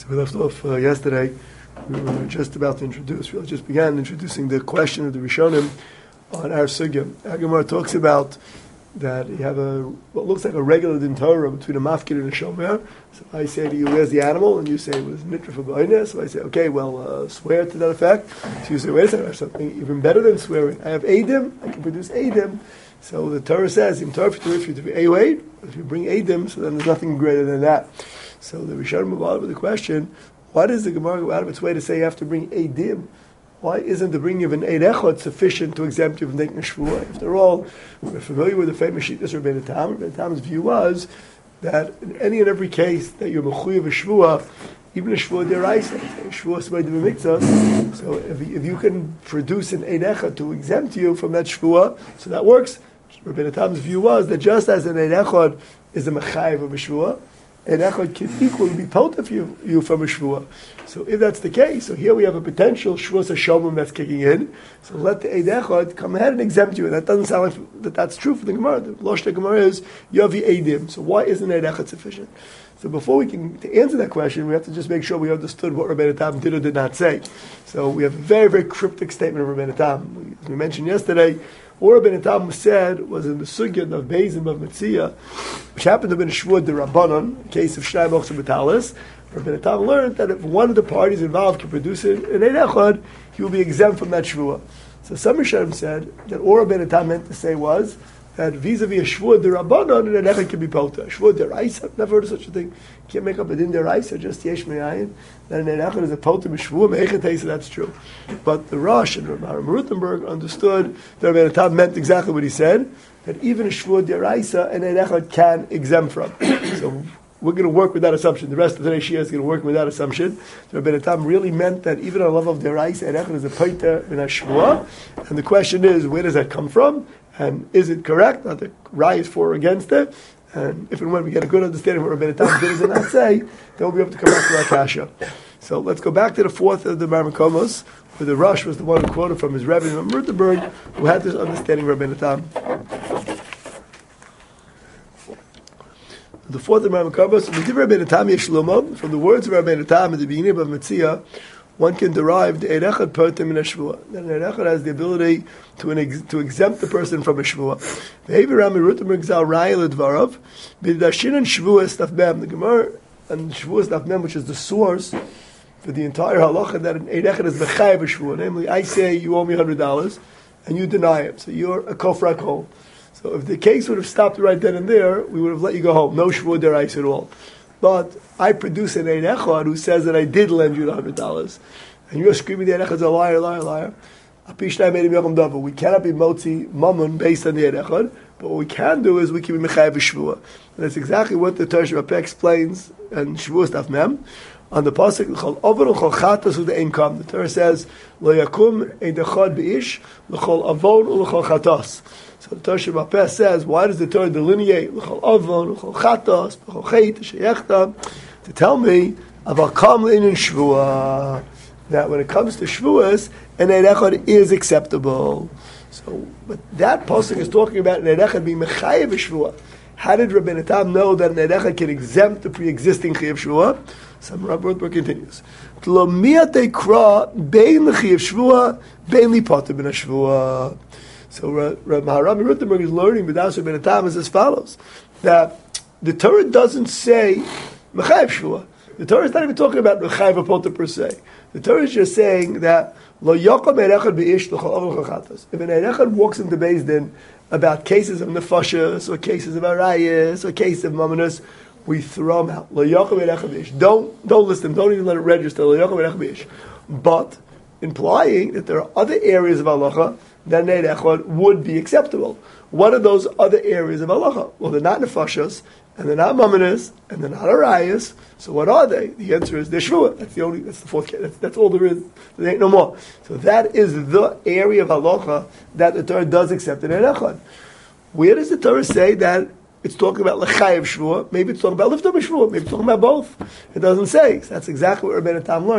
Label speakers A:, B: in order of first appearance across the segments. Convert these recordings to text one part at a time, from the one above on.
A: We left off yesterday. We were just about to introduce. We just began introducing the question of the Rishonim on our sugya. Our Gemara talks about that you have what looks like a regular din Torah between a mafkid and a shomer. So I say to you, "Where's the animal?" And you say, "It was mitra for b'oineh." So I say, "Okay, well, swear to that effect." So you say, "Wait a second, I have something even better than swearing. I have edim. I can produce edim." So the Torah says, "Im Torah if you be eid, if you bring edim, so then there's nothing greater than that." So the Rishonim move on with the question: why does the Gemara go out of its way to say you have to bring edim? Why isn't the bringing of an eid echad sufficient to exempt you from taking a shvuah? After all, we're familiar with the famous shittas of Rabbeinu Tam. Rabbeinu Tam's view was that in any and every case that you're mechuyev a shvuah, even a shvuah deraisa, a shvuah smeid b'mitzvah. So if you can produce an eid echad to exempt you from that shvuah, so that works. Rabbeinu Tam's view was that just as an eid echad is a mechayev of a shvuah, an echad can equally be potent for you from a shvuah. So if that's the case, so here we have a potential shvuah shomim that's kicking in. So let the eid echad come ahead and exempt you. And that doesn't sound like that's true for the Gemara. The losh the Gemara is yavi eidim. So why isn't eid echad sufficient? So before we can to answer that question, we have to just make sure we understood what Rabbeinu Tam did or did not say. So we have a very, very cryptic statement of Rabbeinu Tam. As we mentioned yesterday, what Rabbeinu Tam said was in the sugya of Beizim of Metzia, which happened to have been a shvuah derabanan, in case of Shnai Mochs and Betalis. Rabbeinu Tam learned that if one of the parties involved can produce an eid echad, he will be exempt from that shvuah. So some Rishonim said that all Rabbeinu Tam meant to say was that vis-a-vis a shvuah derabanan, an eid echad can be pota. Shvuah deraisa, never heard of such a thing. You can't make up a din deraisa, just yesh me'ayin. That an eid echad is a pota b'shvuah me'echet, so that's true. But the Rosh and Rabbi Rutenberg understood that Rabbeinu Tam meant exactly what he said, that even a shvuah deraisa, an eid echad can exempt from. So we're going to work with that assumption. The rest of today's Shia is going to work with that assumption. So Rabbeinu Tam really meant that even on a level of deraisa, an echad is a pota in a shvuah. And the question is, where does that come from? And is it correct? Are the rayas for or against it? And if and when we get a good understanding of what Rabbeinu Tam did and not say, then we'll be able to come back to our kasha. So let's go back to the fourth of the Marmakomos, where the Rosh was the one who quoted from his Rebbe in Württemberg, who had this understanding of Rabbeinu Tam. The fourth of Marmakomos, from the words of Rabbeinu Tam at the beginning of Metzia, one can derive the eid echad potem in a shvuah. That an eid echad has the ability to exempt the person from a shvuah. The Gemara and shvuah staf mem, which is the source for the entire halacha, that an eid echad is mechayev a shvuah. Namely, I say you owe me $100, and you deny it, so you're a kofrak home. So if the case would have stopped right then and there, we would have let you go home. No shvuah deraisa at all. But I produce an eid echad who says that I did lend you the $100, and you're screaming the eid echad is a liar, liar, liar. We cannot be motzi mammon based on the eid echad, but what we can do is we can be mechayev shvuah, and that's exactly what the Torah Shabbat explains and shvuah staf mem on the pasuk l'chol avon l'chol chatas hu de'ein kam. The Torah says lo yakum eid echad beish l'chol avon u'l'chol chatas. So the Torah Shabbat says, why does the Torah delineate l'chol avon, l'chol chatos, l'chol cheit, sheyechta, to tell me about kamlin and shvuah, that when it comes to shvuahs, an eid echad is acceptable. So, but that pasuk is talking about an eid echad being mechayev shvuah. How did Rabbeinu Tam know that an eid echad can exempt the pre-existing chayev shvuah? So Rabbi Rutenberg continues. Lo miate kra bein l'chayev shvuah, bein li poter ben shvuah. So Rabbi Rutenberg is learning B'das Rabbeinu Tam as follows: that the Torah doesn't say mechayev shvuah. The Torah is not even talking about mechayev poter per se. The Torah is just saying that lo yakom eid echad beish l'chol avon l'chol chatas. If an eid echad walks into Beis Din about cases of nefashos or cases of arayos or cases of mamonos, we throw them out. Lo yakom eid echad beish. Don't list them. Don't even let it register. Lo yakom eid echad beish. But implying that there are other areas of halacha that an eid echad would be acceptable. What are those other areas of halacha? Well, they're not nefashos, and they're not mamonos, and they're not arayos. So what are they? The answer is they're shvuah. That's the fourth case. That's all there is. There ain't no more. So that is the area of halacha that the Torah does accept in eid echad. Where does the Torah say that it's talking about l'chayev shvuah? Maybe it's talking about lifta b'shvuah. Maybe it's talking about both. It doesn't say. So that's exactly what Rabbeinu Tam learned,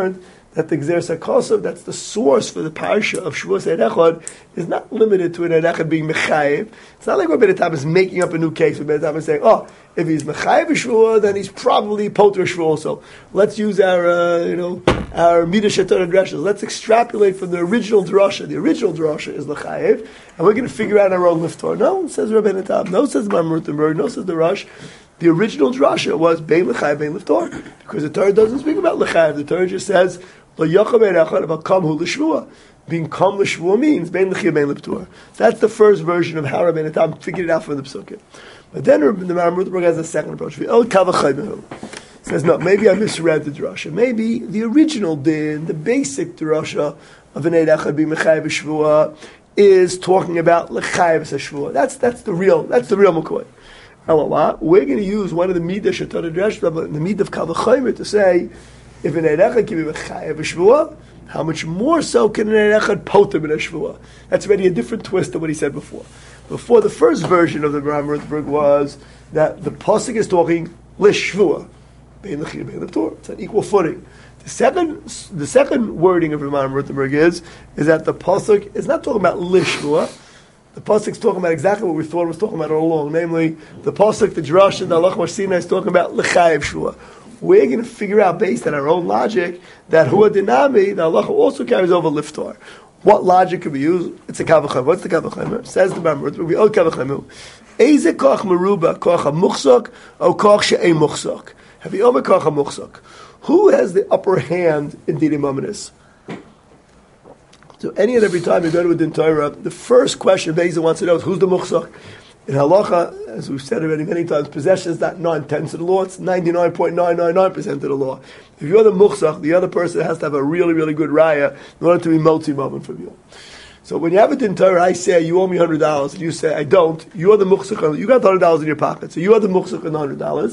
A: that the Gzeres HaKosov, that's the source for the parsha of Shavuos Eid Echad, is not limited to an Eid Echad being Mechayev. It's not like Rabbeinu Tam is making up a new case. Rabbeinu Tam is saying, if he's Mechayev Shvuah, then he's probably Poter Shvuah also. Let's use our Midah Shetor and Drashas. Let's extrapolate from the original drasha. The original drasha is Mechayev, and we're going to figure out our own Liftor. No, says Rabbeinu Tam. No, says Mar Rutenberg. No, says the Rosh. The original drasha was Bein L'chayev, Bein Liftor, because the Torah doesn't speak about L'chayev. The Torah just says, Being kam l'shvua means bein l'chiyah bein l'ptur. That's the first version of how Rabbeinu Tam figured it out from the Psukim. But then the Maharam Rutenberg has a second approach. Says, no, maybe I misread the drasha. Maybe the original din, the basic drasha of an Eid Echad being mechayev shvua is talking about l'chayev shvua. That's the real McCoy. We're going to use one of the midah shetar drasha, the midah of kal v'chaymer, to say, if an Eid Echad can be mechayev shvua, how much more so can an Eid Echad poter min shvua? That's already a different twist than what he said before. Before, the first version of the Maharam Rutenberg was that the pasuk is talking l'shvua, bein l'chiyah bein l'ptur. It's an equal footing. The second wording of the Maharam Rutenberg is that the pasuk is not talking about l'shvua. The pasuk is talking about exactly what we thought it was talking about all along, namely the pasuk, the drasha, the halach Sinai is talking about l'chayev shvua. We're going to figure out, based on our own logic, that hua dinami, the halacha also carries over liftar. What logic could be used? It's a kal v'chaymer. What's the kal v'chaymer? Says the Maharam Rutenberg, we all kal v'chaymer. Eze koch meruba, koch ha-muchzak, or koch she'ei muchzak? Have you omer koch ha-muchzak? Who has the upper hand in Didi Mominus? So any and every time you go to a Din Torah, the first question Bezer wants to know is who's the muchzak? In halacha, as we've said already many times, possession is not 9/10 of the law; it's 99.999% of the law. If you're the muchzak, the other person has to have a really, really good raya in order to be multi-moment from you. So when you have a Din Torah, I say you owe me $100, and you say I don't. You're the muchzak. You got $100 in your pocket, so you are the muchzak on $100.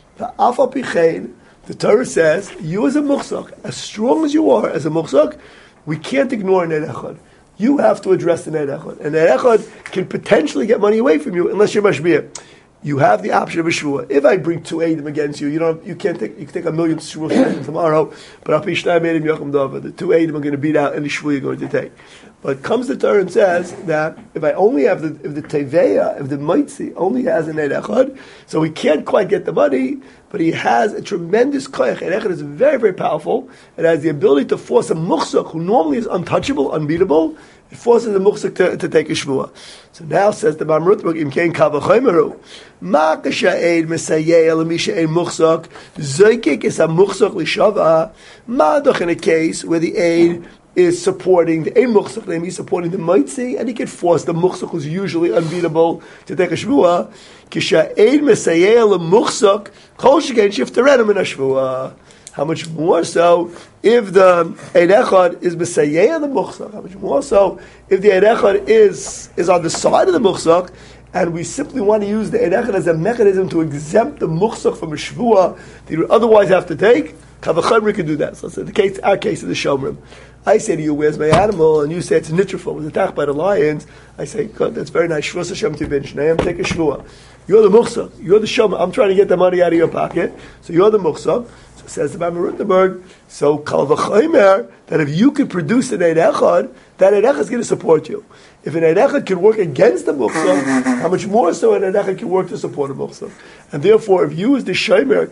A: The Torah says you as a muchzak, as strong as you are as a muchzak, we can't ignore an Eid Echad. You have to address an Eid Echad. And Eid Echad can potentially get money away from you unless you're mashbiah. You have the option of a shvua. If I bring 2 Eidim against you, you can take $1 million shvuah tomorrow, but I'll be Shnai Eidim Yachim Dava. The 2 Eidim are going to beat out any shvua you're going to take. But comes the Torah and says that if I only have if the Teveya, if the Maitzi only has an Eid Echad, so he can't quite get the money, but he has a tremendous koyach. Eid Echad is very, very powerful. It has the ability to force a muchzak, who normally is untouchable, unbeatable, it forces the muchzak to take a shvua. So now says the Maharam Rutenberg, Im kein kal v'chaymeru, ma k'sha'ed mesayeh l'misha ein muchzak, zoykik is a muchzak l'shava, ma doch in a case where the aid is supporting the ein muchzak, he's supporting the maitzi, and he can force the muchzak, who's usually unbeatable, to take a shvua. K'sha'ed mesayeh l'muchzak, kol shekein shifterenim in a shvua. How much more so if the Eid Echad is B'sayeh the Muchzak? How much more so if the Eid Echad is on the side of the Muchzak, and we simply want to use the Eid Echad as a mechanism to exempt the Muchzak from a Shvuah that you would otherwise have to take? Kal v'chaymer can do that. So the case, our case is the Shomrim. I say to you, where's my animal? And you say it's Nitrafo, it was attacked by the lions. I say, God, that's very nice. Shvuah Hashem Tivin Shneim, take a Shvuah. You're the Muchzak. You're the Shomrim. I'm trying to get the money out of your pocket. So you're the Muchzak. Says the Maharam Rutenberg, so kal v'chaymer, that if you could produce an Eid Echad, that Eid Echad is going to support you. If an Eid Echad can work against the muchzak, how much more so an Eid Echad can work to support a muchzak? And therefore, if you as the shomer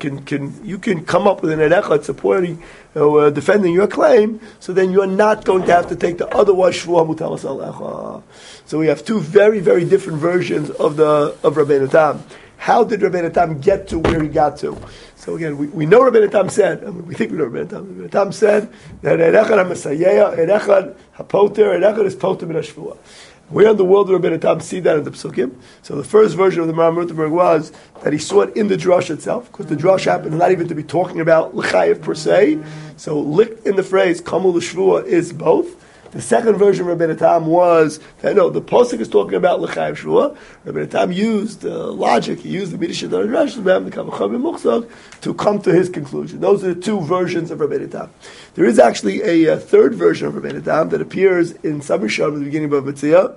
A: can come up with an Eid Echad supporting, defending your claim, so then you're not going to have to take the otherwise shvuah mutalas al echa. So we have two very, very different versions of Rabbeinu Tam. How did Rabbeinu Tam get to where he got to? So again, we know Rabbeinu Tam said, we think we know Rabbeinu Tam. Rabbeinu Tam said that Eid Echad ha-Mesayeya, Eid Echad ha-Poter, Eid Echad is Poter min ha-Shvuah. Where in the world did Rabbeinu Tam see that in the Psukim? So the first version of the Maharam Rutenberg was that he saw it in the drush itself, because the drush happened not even to be talking about l'chayev per se. So licked in the phrase Kamul l'Shvuah is both. The second version of Rabbeinu Tam was that no, the pasuk is talking about l'chayev shvuah. Rabbeinu Tam used logic. He used the midah shetar drashas, the kal v'chaymer muchzak, to come to his conclusion. Those are the two versions of Rabbeinu Tam. There is actually a third version of Rabbeinu Tam that appears in some Rishon at the beginning of Mitzvah.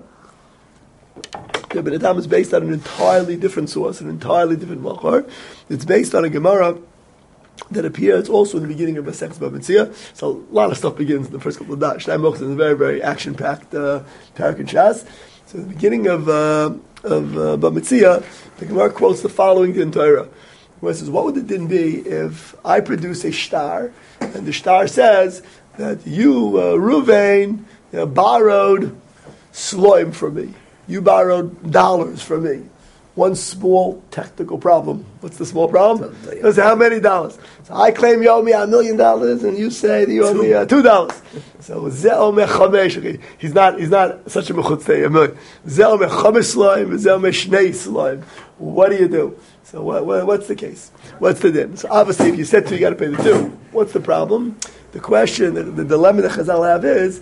A: Rabbeinu Tam is based on an entirely different source, an entirely different makor. It's based on a Gemara that appears also in the beginning of Masechus Bava Metzia. So a lot of stuff begins in the first couple of days. Shnei Mochzin is a very, very action-packed parak in Shas. So in the beginning of Bava Metzia, the Gemara quotes the following din Torah. Where it says, what would the din be if I produce a shtar, and the shtar says that you, Ruvain, borrowed sloim from me. You borrowed dollars from me. One small technical problem. What's the small problem? It's how many dollars? So I claim you owe me $1 million, and you say that you owe me $2. So ze ome chamesh. He's not such a mechutzei. Ze ome chamesh sloim, ze ome shnei sloim. What do? So what's the case? What's the din? So obviously, if you said 2, you got to pay the 2. What's the problem? The question, the dilemma that Chazal have is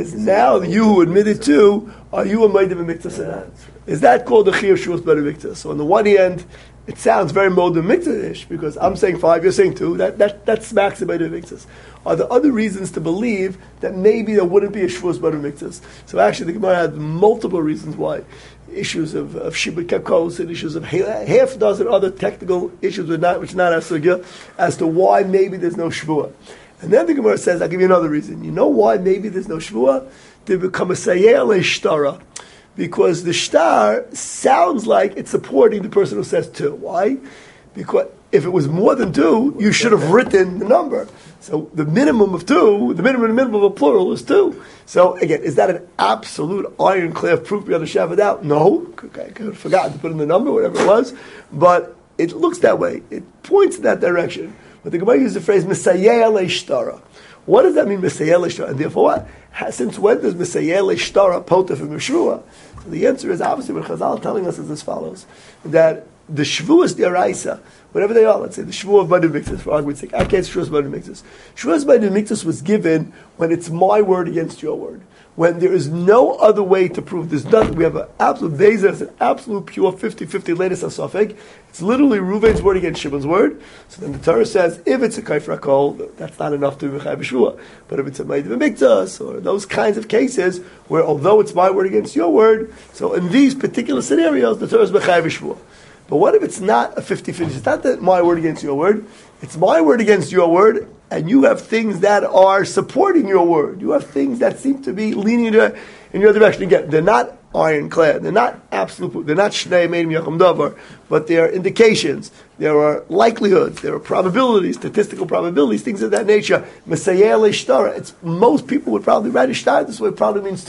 A: now you who admitted to, are you a Meidim Miktas or not? Is that called a Chiyuv Shuas B'Nei Miktas? So on the one hand, it sounds very Meidim Miktas-ish, because I'm saying 5, you're saying 2, that smacks the Meidim Miktas. Are there other reasons to believe that maybe there wouldn't be a Shuas B'Nei Miktas? So actually the Gemara had multiple reasons why. Issues of Shibud Kakos and issues of half a dozen other technical issues which are not asugya, as to why maybe there's no Shvuah. And then the Gemara says, I'll give you another reason. You know why maybe there's no Shvuah? They become a Sayel Shtara. Because the shtar sounds like it's supporting the person who says 2. Why? Because if it was more than 2, you should have written the number. So the minimum of 2, the minimum of a plural is 2. So again, is that an absolute ironclad proof beyond a shadow of doubt? No. I could have forgotten to put in the number, whatever it was. But it looks that way. It points in that direction. But the Gemara uses the phrase Misayeh Leishtara. What does that mean, Misayeh Leishtara? And therefore what? Since when does Misayeh Leishtara pota from Yeshua? So the answer is obviously what Chazal telling us is as follows: that the Shvuas D'Oraisa, whatever they are, let's say the Shvuah of B'nai Miktas, for argument's sake, I can't Shvuas B'nai Miktas. Shvuas B'nai Miktas was given when it's my word against your word. When there is no other way to prove there's nothing, we have an absolute Bezer, it's an absolute pure 50-50 latest asafek. It's literally Reuven's word against Shimon's word. So then the Torah says, if it's a Kaifra Kol, that's not enough to be Mechai B'Shvuah. But if it's a Meidim Miktas, or those kinds of cases, where although it's my word against your word, so in these particular scenarios, the Torah is Mechai B'Shvuah. But what if it's not a 50-50? It's not that my word against your word. It's my word against your word, and you have things that are supporting your word. You have things that seem to be leaning in your direction. Again, they're not ironclad. They're not absolute. They're not Shnei Meidim Yacham Davar, but they are indications. There are likelihoods. There are probabilities, statistical probabilities, things of that nature. Mesayeh Leishtara. It's most people would probably write a shtar this way. It probably means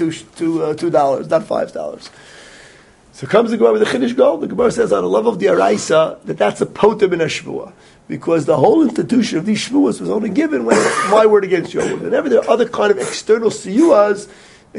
A: $2, not $5. So comes the Gemara with the Chiddush Gold. The Gemara says on the level of the Araisa that's a potem in a shvuah, because the whole institution of these shvuahs was only given when it's my word against your word. Whenever there are other kind of external siyuas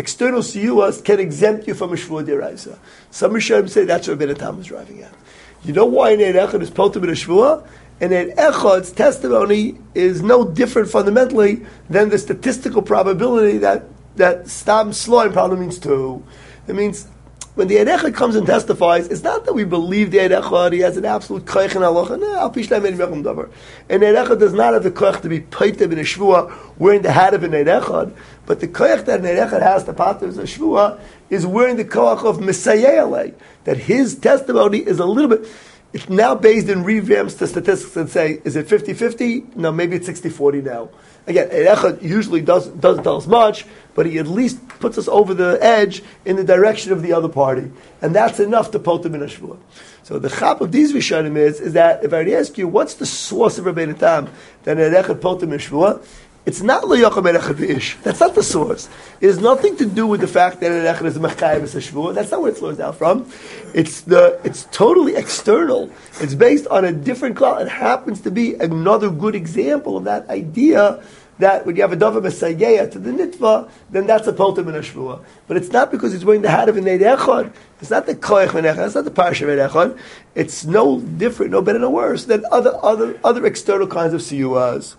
A: can exempt you from a shvuah the Araisa. Some Rishonim say that's what Rabbeinu Tam was driving at. You know why an Eid Echad is potem in a shvuah? And Eid Echad's testimony is no different fundamentally than the statistical probability that Stam Sloim probably means 2. It means when the Eid Echad comes and testifies, it's not that we believe the Eid Echad, he has an absolute koich in halacha. No, al pi shnei meidim yacham davar. And Eid Echad does not have the koich to be peitem in a shvuah wearing the hat of an Eid Echad, but the koich that an Eid Echad has to pater as a shvuah is wearing the koich of Mesayeh alei, that his testimony is a little bit. It's now based in revamps to statistics and say, is it 50-50? No, maybe it's 60-40 now. Again, Eid Echad usually doesn't tell us much, but he at least puts us over the edge in the direction of the other party. And that's enough to potem in a shvuah. So the chap of these Rishonim is that if I ask you, what's the source of Rabbeinu Tam that Eid Echad potem in shvuah? It's not L'Yacham Eid Echad V'ish. That's not the source. It has nothing to do with the fact that Eid Echad is Mechayim as a shvuah. That's not where it flows out from. It's totally external. It's based on a different cloud. It happens to be another good example of that idea that when you have a davar Mesayeh to the nitva, then that's a potem in a shvuah. But it's not because he's wearing the hat of an Eid Echad. It's not the koich of an Echad. It's not the parsha of Eid Echad. It's no different, no better, no worse than other external kinds of siyuas.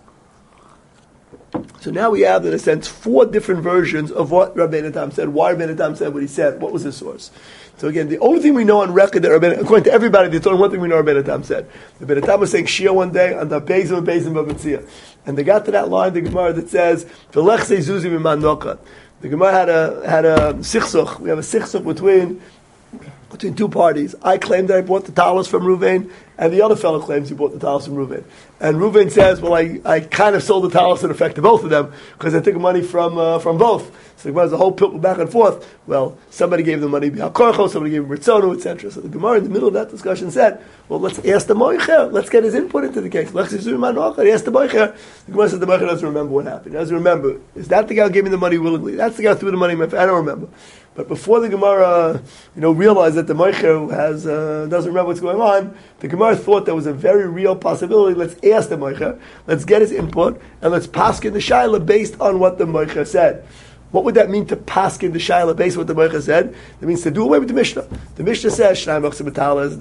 A: So now we have, in a sense, 4 different versions of what Rabbeinu Tam said, why Rabbeinu Tam said what he said, what was his source. So again, the only thing we know on record that Rabbeinu, according to everybody, there's only one thing we know Rabbeinu Tam said. Rabbeinu Tam was saying Shia one day on the Bezim and Bava Metzia. And they got to that line, the Gemara that says, V'lech Zuzi Miman Nocha. The Gemara had a sichsuch. We have a sichsuch between between two parties. I claim that I bought the talis from Ruvain, and the other fellow claims he bought the talis from Ruvain. And Ruvain says, well, I kind of sold the talis in effect to both of them because I took money from both. So the Gemara has a whole pill back and forth. Well, somebody gave the money b'hal korcho, somebody gave him ritzonu, etc. So the Gemara in the middle of that discussion said, well, let's ask the moicher. Let's get his input into the case. Let's ask the moicher. The Gemara says the moicher doesn't remember what happened. He doesn't remember. Is that the guy who gave me the money willingly? That's the guy who threw the money in my face. I don't remember. But before the Gemara, realized that the moicher doesn't remember what's going on, the Gemara thought there was a very real possibility. Let's ask the moicher. Let's get his input, and let's paskin the shaila based on what the moicher said. What would that mean to paskin the shaila based on what the moicher said? That means to do away with the Mishnah. The Mishnah says shnai machzor b'talis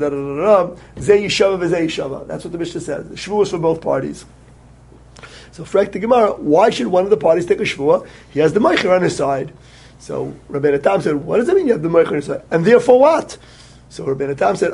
A: zeh yishava v'zeh yishava. That's what the Mishnah says. The shvuah is for both parties. So, frek the Gemara, why should one of the parties take a shvuah? He has the moicher on his side. So Rabbeinu Tam said, what does that mean you have the moicher on your side? And therefore what? So Rabbeinu Tam said,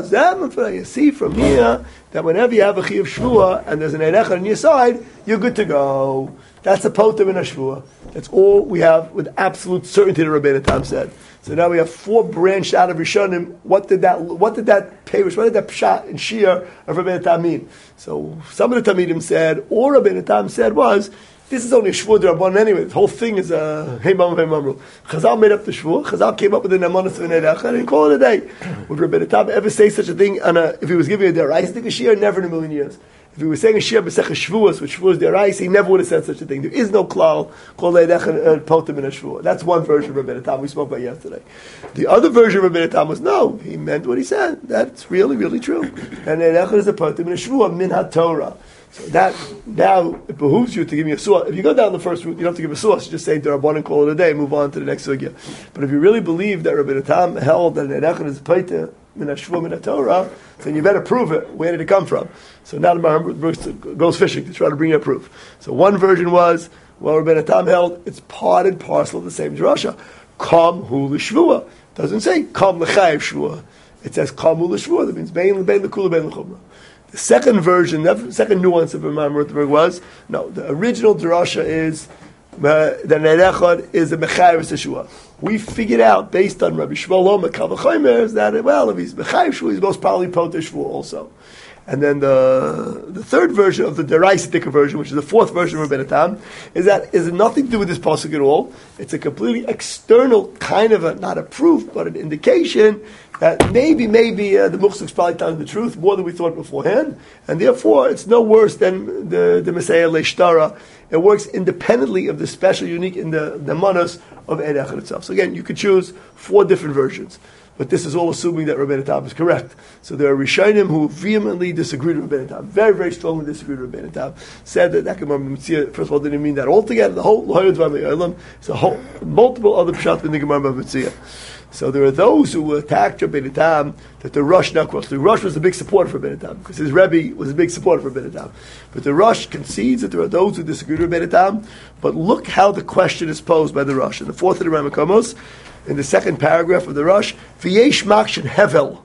A: you see from here that whenever you have a chiyuv shvuah and there's an erechad on your side, you're good to go. That's a potem in a shvuah. That's all we have with absolute certainty that Rabbeinu Tam said. So now we have 4 branched out of Rishonim. What did that peirush, what did that pshat and shir of Rabbeinu Tam mean? So some of the Talmidim said, all Rabbeinu Tam said was, this is only a shvuah d'Rabbanan anyway. The whole thing is a heimam heimamru. Chazal made up the shvuah. Chazal came up with an amanas of an erechad and called it a day. Would Rabbeinu Tam ever say such a thing? If he was giving a deraisa shir, never in a million years. If he was saying a shir b'sech shvuas, which shvuas deraisa, he never would have said such a thing. There is no klal called erechad potem in a shvuah. That's one version of Rabbeinu Tam we spoke about yesterday. The other version of Rabbeinu Tam was no. He meant what he said. That's really, really true. And erechad is a potem in a shvuah min haTorah. So that now it behooves you to give me a source. If you go down the first route, you don't have to give a source. You just say D'Rabbanan and call it a day, move on to the next sugya. But if you really believe that Rabbeinu Tam held that an erechad is paita min hashvuah min haTorah, then you better prove it. Where did it come from? So now the Maharam goes fishing to try to bring you a proof. So one version was, well, Rabbeinu Tam held it's part and parcel of the same drasha. Kam hu l'shvuah. Doesn't say kam l'chayev shvuah. It says kam hu l'shvuah. That means bein l'kula bein l'chumrah. The second version, the second nuance of Imam Rothenberg was, no, the original drasha is that an erechad is a mechayev shvuah. We figured out, based on Rabbi Shmuel Makal v'chomer, that, well, if he's mechayev shvuah, he's most probably poter shvuah also. And then the third version of the deraisa version, which is the fourth version of Rabbeinu Tam, is that is nothing to do with this pasuk at all. It's a completely external kind of not a proof, but an indication that maybe the Muksuk is probably telling the truth more than we thought beforehand, and therefore it's no worse than the Messiah Leishtara. It works independently of the special, unique in the manas of erechad itself. So again, you could choose 4 different versions. But this is all assuming that Rabbeinu Tam is correct. So there are Rishonim who vehemently disagreed with Rabbeinu Tam, very, very strongly disagreed with Rabbeinu Tam, said that Gemara B'Metzia, first of all, didn't mean that altogether. The whole L'hoyod V'Amayim, it's a whole multiple other pshat in the Gemara B'Metzia. So there are those who attacked Rabbeinu Tam that the Rosh now crossed. The Rosh was a big supporter for Rabbeinu Tam because his Rebbe was a big supporter for Rabbeinu Tam. But the Rosh concedes that there are those who disagree with Rabbeinu Tam. But look how the question is posed by the Rosh. In the 4th of the Ramakomos, in the second paragraph of the Rosh, V'yesh makshin hevel.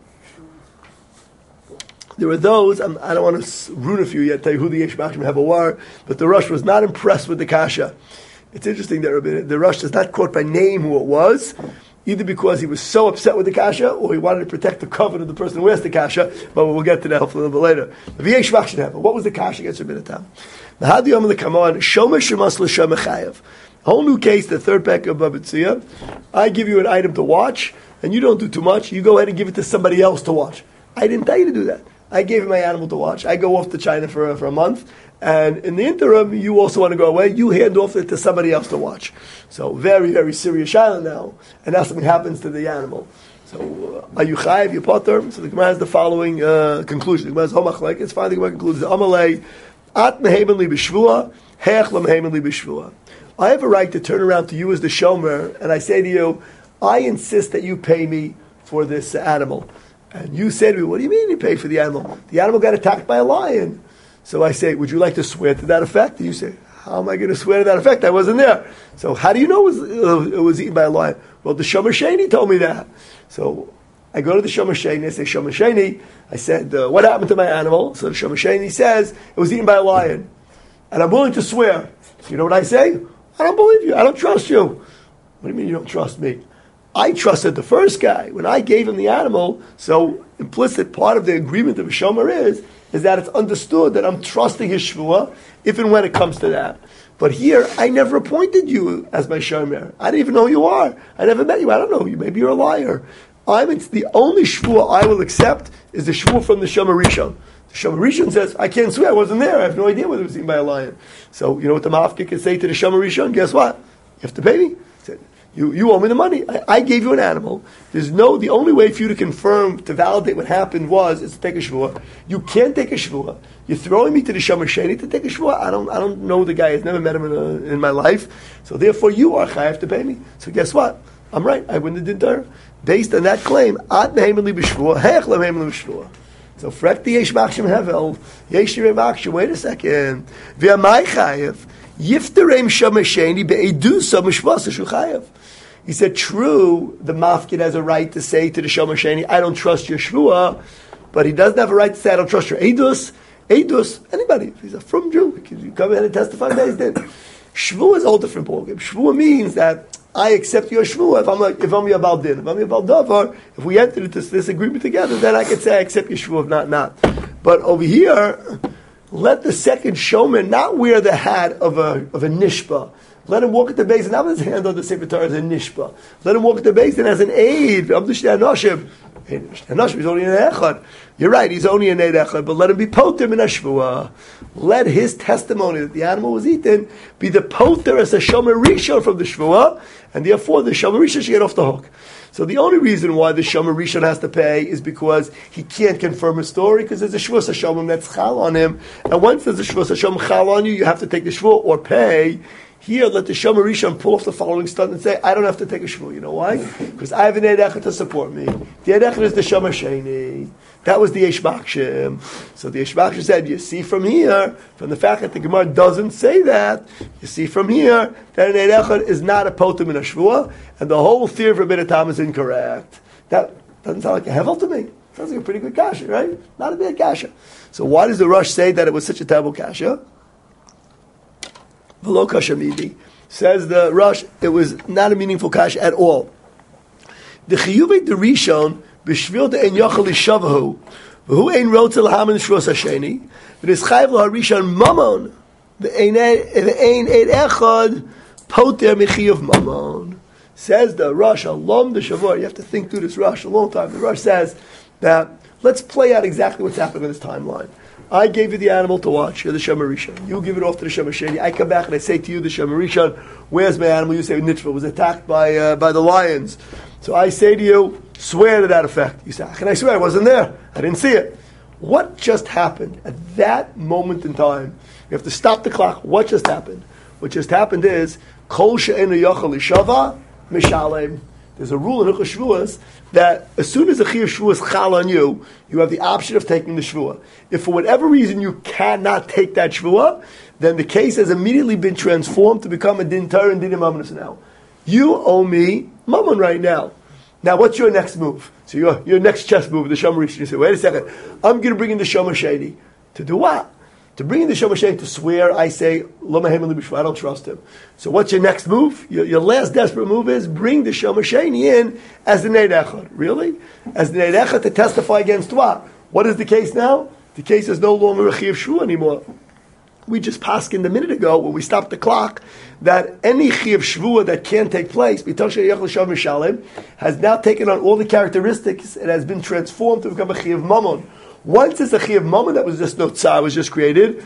A: There were those, I don't want to ruin a few yet, tell you who the yesh makshin hevel were, but the Rosh was not impressed with the kasha. It's interesting that the Rosh does not quote by name who it was, either because he was so upset with the kasha, or he wanted to protect the covenant of the person who asked the kasha, but we'll get to that hopefully a little bit later. V'yesh makshin hevel. What was the kasha against Rabbeinu Tam? Nahad yom l'kamon, shomer shemas l'shem echayev. Whole new case, the third pack of Bava Tzia. I give you an item to watch, and you don't do too much. You go ahead and give it to somebody else to watch. I didn't tell you to do that. I gave him my animal to watch. I go off to China for a month, and in the interim, you also want to go away. You hand off it to somebody else to watch. So very, very serious island now, and now something happens to the animal. So are you chayiv, you potter? So the Gemara has the following conclusion. The Gemara has homach, it's fine. The Gemara concludes Amalei at mehemen li b'shvua, heach la mehemen li b'shvua. I have a right to turn around to you as the shomer, and I say to you, I insist that you pay me for this animal. And you say to me, what do you mean you pay for the animal? The animal got attacked by a lion. So I say, would you like to swear to that effect? And you say, how am I going to swear to that effect? I wasn't there. So how do you know it was eaten by a lion? Well, the Shomer Sheni told me that. So I go to the Shomer Sheni, I say, Shomer Sheni, I said, what happened to my animal? So the Shomer Sheni says, it was eaten by a lion. And I'm willing to swear. So you know what I say? I don't believe you. I don't trust you. What do you mean you don't trust me? I trusted the first guy when I gave him the animal. So implicit part of the agreement of a shomer is that it's understood that I'm trusting his shvuah if and when it comes to that. But here, I never appointed you as my shomer. I didn't even know who you are. I never met you. I don't know you. Maybe you're a liar. It's the only shvuah I will accept is the shvuah from the shomer rishon. The shomer rishon says, I can't swear. I wasn't there. I have no idea whether it was eaten by a lion. So you know what the mafka can say to the shomer rishon? Guess what? You have to pay me. You owe me the money. I gave you an animal. The only way for you to confirm, to validate what happened is to take a shvuah. You can't take a shvuah. You're throwing me to the shomer sheni to take a shvuah. I don't know the guy. I've never met him in my life. So therefore, you are chayav to pay me. So guess what? I'm right. I win the din Torah. Based on that claim, ad nehemeli b'shvuah, hech lemehemeli b'shvuah. So frekti yesh machshim hevel, yesh yirei machshim. Wait a second. V'amai chayav yifterem shomer sheni be'edusa mishvasa shu chayav. He said, true, the mafkid has a right to say to the shomer sheni, I don't trust your shvuah, but he doesn't have a right to say, I don't trust your edus. Edus, anybody, if he's a frum Jew, he can come in and testify based in. Shvuah is a whole different ballgame. Shvuah means that I accept your shvuah if I'm your baldin. If I'm your baldavar, if we enter into this agreement together, then I can say I accept your shvuah, if not. But over here, let the second shomer not wear the hat of a nishba. Let him walk at the base and have his hand on the Sefer Torah as a nishba. Let him walk at the base and as an aid. He's only an echad. You're right, he's only an echad, but let him be poter min hashvuah. Let his testimony that the animal was eaten be the poter as a shomer rishon from the shvuah, and therefore the shomer rishon should get off the hook. So the only reason why the shomer rishon has to pay is because he can't confirm a story, because there's a shvuah hashomim that's chal on him, and once there's a shvuah hashomim chal on you, you have to take the shvuah or pay. Here, let the shomer rishon pull off the following stunt and say, I don't have to take a shvuah. You know why? Because I have an eid echad to support me. The eid echad is the shomer sheni. That was the yesh machshim. So the yesh machshim said, you see from here, from the fact that the Gemara doesn't say that, you see from here that an eid echad is not a potem in a shvuah, and the whole theory of Rabbi Tam is incorrect. That doesn't sound like a hevel to me. Sounds like a pretty good kasha, right? Not a bad kasha. So why does the Rosh say that it was such a terrible kasha? V'lo kasha midi. Says the Rosh, it was not a meaningful kasha at all. The chiyuvei the rishon b'shvil de ein yachal l'shavahu v'hu ein rotzel l'hamen shvos hasheni v'nis chayv lo harishon mamon v'ein eid echad poter michiyuv mamon. Says the Rosh, alom the shavor. You have to think through this Rosh a long time. The Rosh says that let's play out exactly what's happening in this timeline. I gave you the animal to watch. You're the shomer rishon. You give it off to the shomer sheni. I come back and I say to you, the shomer rishon, where's my animal? You say, Nitva was attacked by the lions. So I say to you, swear to that effect. You say, how can I swear? I wasn't there. I didn't see it. What just happened at that moment in time? You have to stop the clock. What just happened? What just happened is, kol she'enu yachal l'shava mishalem. There's a rule in Hilchos Shvuos that as soon as a chiyuv shvuah chal on you, you have the option of taking the shvuah. If for whatever reason you cannot take that shvuah, then the case has immediately been transformed to become a din Torah and din mamnos now. You owe me mammon right now. Now, what's your next move? So your next chess move, the shomer rishon. You say, wait a second, I'm going to bring in the shomer sheni. To do what? To bring in the shomer sheni to swear, I say, lo mehem li b'shvuah, I don't trust him. So what's your next move? Your last desperate move is bring the shomer sheni in as the neid echad. Really? As the neid echad to testify against what? What is the case now? The case is no longer a chiyuv shvuah anymore. We just paskined a minute ago when we stopped the clock that any chiyuv shvuah that can take place, has now taken on all the characteristics. It has been transformed to become a chiyuv mammon. Once it's a chiyuv mammon that was just no tzar, was just created,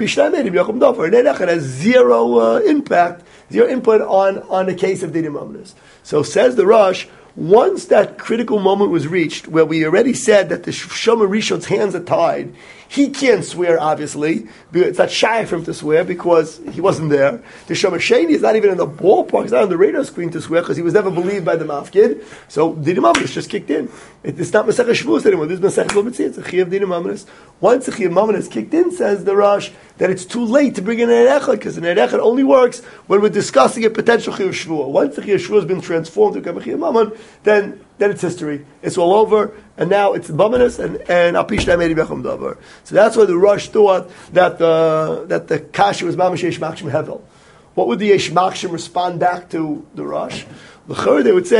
A: it has zero impact, zero input on the case of dinim mamnos. So says the Rosh, once that critical moment was reached, where we already said that the shomer rishon's hands are tied, he can't swear, obviously. It's not shy for him to swear because he wasn't there. The shomer sheni is not even in the ballpark, he's not on the radar screen to swear because he was never believed by the mafkid. So dinim mamnos just kicked in. It's not Masech HaShavuos anymore. This is Masech Lo Mitzvah. It's a chiyuv dinim mamnos. Once the chiyuv mamnos is kicked in, says the Rosh, that it's too late to bring in an echad because an echad only works when we're discussing a potential chiyuv shvuah. Once the chiyuv shvuah has been transformed to become a chiyuv mammon, then it's history. It's all over, and now it's mammonus and apishta meidi becham davar. So that's why the Rosh thought that the kasha was mamash yesh machshim hevel. What would the yesh machshim respond back to the Rosh? L'chor they would say,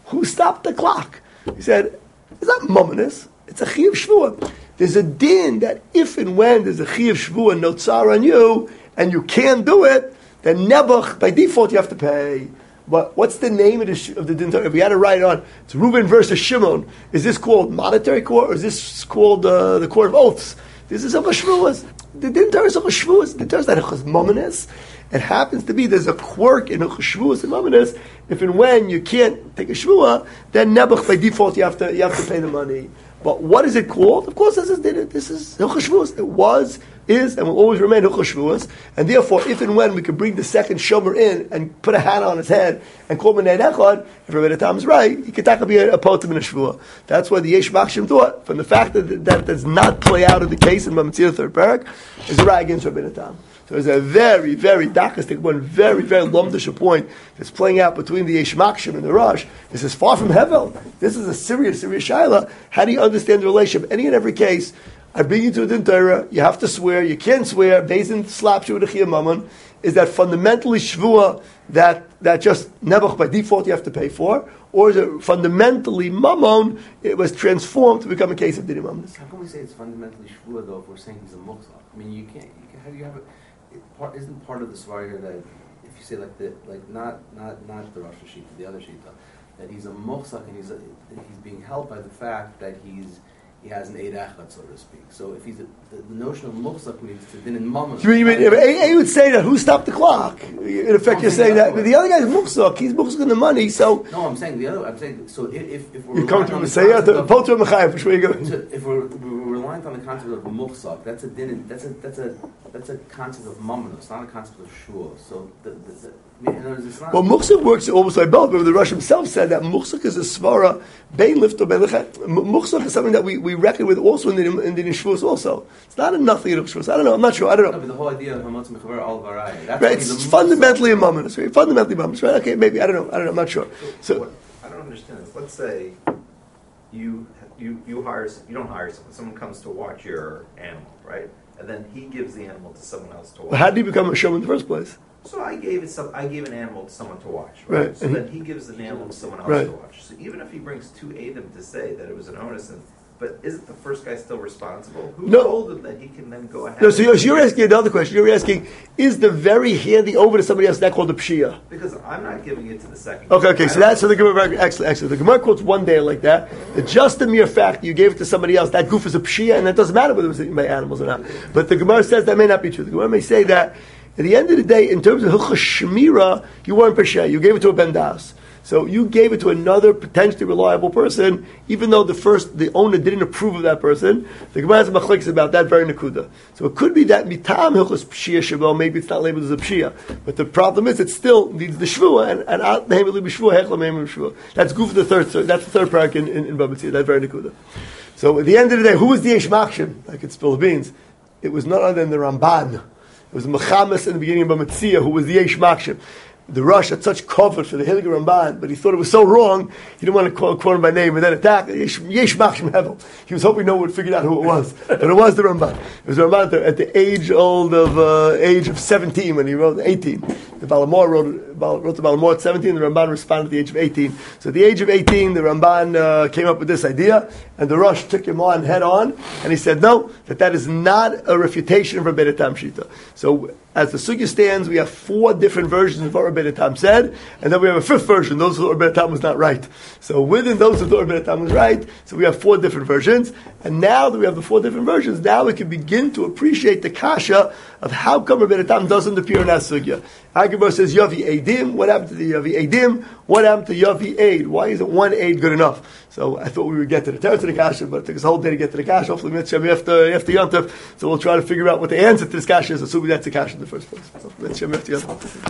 A: who stopped the clock? He said, it's not mumminus, it's a chiyuv shvuah. There's a din that if and when there's a chiyuv shvuah notzar on you, and you can't do it, then nebuch, by default you have to pay. But what's the name of the din Torah? If we had to write it on, it's Reuben versus Shimon. Is this called monetary court, or is this called the court of oaths? This is a shvuas. The din Torah is a shvuas. The Torah is not a mumminus. It happens to be there's a quirk in a shvuas and mumminus. If and when you can't take a shvuah, then nebuch by default you have to pay the money. But what is it called? Of course, this is Hilchos Shvuos. It was, is, and will always remain Hilchos Shvuos. And therefore, if and when we can bring the second shomer in and put a hat on his head and call B'nai Echad, if Rabbi Tam is right, he could be a potem in a shvuah. That's why the Yesh Machshim thought, from the fact that does not play out of the case in Bamitzir third parak, is a right against Rabbi Tam. So there's a very, very dakistic one, very, very lumdish point that's playing out between the Yesh Machshim and the Rosh. This is far from Hevel. This is a serious shaila. How do you understand the relationship? Any and every case, I bring you to a din Torah, you have to swear, you can't swear, Beis slaps you with a chiyuv mammon. Is that fundamentally shvuah that just nebuch by default you have to pay for? Or is it fundamentally mammon, it was transformed to become a case of dinim mammon?
B: How can we say it's fundamentally shvuah though if we're saying he's a muksach? I mean, you can't how do you have it? Isn't part of the svar here that if you say not the Rosh Hashita, the other Shita, that he's a muksach and he's being held by the fact that he has an Eid Echad, so to speak. So if he's the notion of muksach means to din in mammon.
A: You mean if A would say that who stopped the clock? In effect, you're saying that the other guy's muksach. He's muksach in the money. So
B: no, I'm saying the other. I'm saying so if we're
A: you come to him and say the poter mechayev. Which way you go?
B: If we're reliant on the concept of muksach, that's a din. That's a concept of mammon. It's not a concept of shul. So
A: well, muksach works almost like both. But the Rosh himself said that muksach is a svara bein lifto bein lechet. Muksach is something that we reckon with also in the Shvuos also. It's not enough in Shvuos. I don't know. I'm not sure. I don't know.
B: No, but the whole idea of Hamatz Mechaber Al Varai.
A: Right. It's fundamentally a mammon. Right? Fundamentally mammon. Right? Okay. Maybe. I don't know. I'm not sure. So
C: what I don't understand is, let's say you hire, you don't hire someone. Someone comes to watch your animal, right? And then he gives the animal to someone else to watch.
A: Well, how did he become a show in the first place?
C: So I gave an animal to someone to watch, right? So then he gives the animal to someone else to watch. So even if he brings two Adam to say that it was an onus, but isn't the first guy still responsible? Who told him that he can then go ahead?
A: No, so you're asking another question. You're asking, is the very handing over to somebody else that called a pshia?
C: Because I'm not giving it to the second.
A: Okay. So the Gemara, excellent. The Gemara quotes one day like that. That just the mere fact that you gave it to somebody else, that goof is a pshia, and that doesn't matter whether it was eaten by animals or not. But the Gemara says that may not be true. The Gemara may say that at the end of the day, in terms of hilchos shmira, you weren't pshia. You gave it to a ben das. So you gave it to another potentially reliable person, even though the owner didn't approve of that person. The Gemara has a machlekes about that very nakuda. So it could be that mitam hilchos pshia shelo, maybe it's not labeled as a pshia, but the problem is it still needs the shvua, and out the hemeli b'shvua hechla meim b'shvua. That's goof the third. That's the third parak in Bava Metzia. That's very nakuda. So at the end of the day, who was the Yesh Machshim? I could spill the beans. It was none other than the Ramban. It was Mechamas in the beginning of Bava Metzia who was the Yesh Machshim. The Rosh had such cover for the Hilger Ramban, but he thought it was so wrong, he didn't want to quote him by name and then attack Yesh Machshim Hevel. He was hoping no one would figure out who it was. And it was the Ramban. It was the Ramban at the age of 17 when he wrote 18. The Balamor wrote the Balamor at 17, the Ramban responded at the age of 18. So at the age of 18, the Ramban came up with this idea, and the Rosh took him on head on, and he said, no, that is not a refutation of Rabbeinu Tam Shita. So as the sugya stands, we have 4 different versions of what Rabbeinu Tam said, and then we have a 5th version. Those who thought Rabbeinu Tam was not right. So within those who thought Rabbeinu Tam was right, so we have 4 different versions. And now that we have the 4 different versions, now we can begin to appreciate the kasha of how come Rabbeinu Tam doesn't appear in that sugya. Agibar says Yavi Eidim. What happened to the Yavi Eidim? What happened to Yavi Eid? Why isn't one Eid good enough? So I thought we would get to the Teretz of the kasha, but it took us a whole day to get to the kasha. Hopefully, Mitzvah after Yom Tov. So we'll try to figure out what the answer to this kasha is, assuming that's the kasha in the first place. So Mitzvah after Yom Tov.